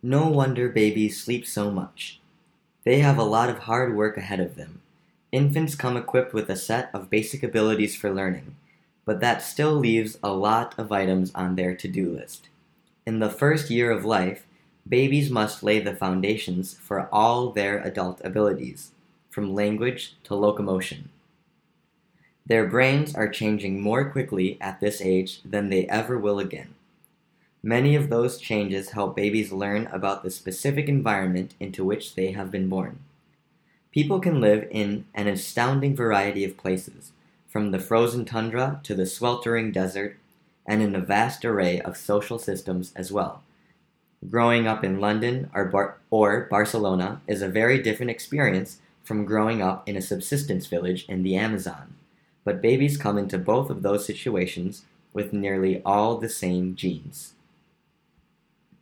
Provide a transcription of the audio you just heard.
No wonder babies sleep so much. They have a lot of hard work ahead of them. Infants come equipped with a set of basic abilities for learning, but that still leaves a lot of items on their to-do list. In the first year of life, babies must lay the foundations for all their adult abilities, from language to locomotion. Their brains are changing more quickly at this age than they ever will again. Many of those changes help babies learn about the specific environment into which they have been born. People can live in an astounding variety of places, from the frozen tundra to the sweltering desert, and in a vast array of social systems as well. Growing up in London or Barcelona is a very different experience from growing up in a subsistence village in the Amazon, but babies come into both of those situations with nearly all the same genes.